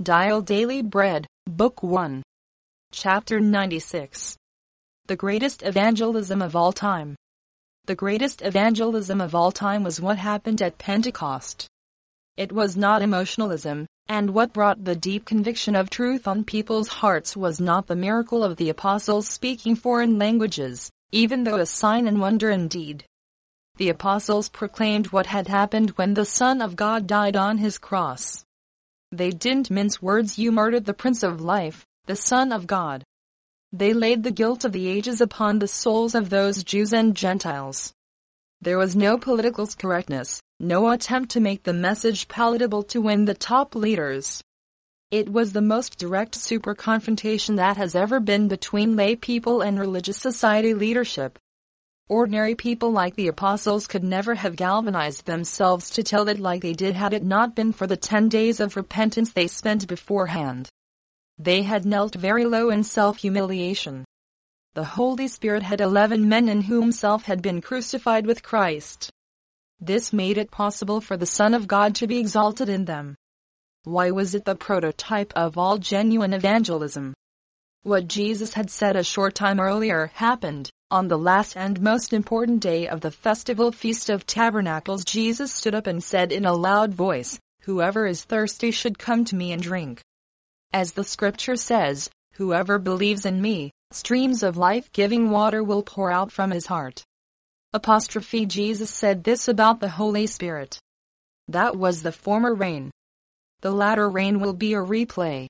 Dial Daily Bread, Book 1. Chapter 96. The Greatest Evangelism of All Time. The greatest evangelism of all time was what happened at Pentecost. It was not emotionalism, and what brought the deep conviction of truth on people's hearts was not the miracle of the apostles speaking foreign languages, even though a sign and wonder indeed. The apostles proclaimed what had happened when the Son of God died on his cross. They didn't mince words. You murdered the Prince of Life, the Son of God. They laid the guilt of the ages upon the souls of those Jews and Gentiles. There was no political correctness, no attempt to make the message palatable to win the top leaders. It was the most direct super confrontation that has ever been between lay people and religious society leadership. Ordinary people like the apostles could never have galvanized themselves to tell it like they did had it not been for the 10 days of repentance they spent beforehand. They had knelt very low in self-humiliation. The Holy Spirit had 11 men in whom self had been crucified with Christ. This made it possible for the Son of God to be exalted in them. Why was it the prototype of all genuine evangelism? What Jesus had said a short time earlier happened. On the last and most important day of the festival Feast of Tabernacles, Jesus stood up and said in a loud voice, "Whoever is thirsty should come to me and drink. As the scripture says, whoever believes in me, streams of life-giving water will pour out from his heart." Jesus said this about the Holy Spirit. That was the former rain. The latter rain will be a replay.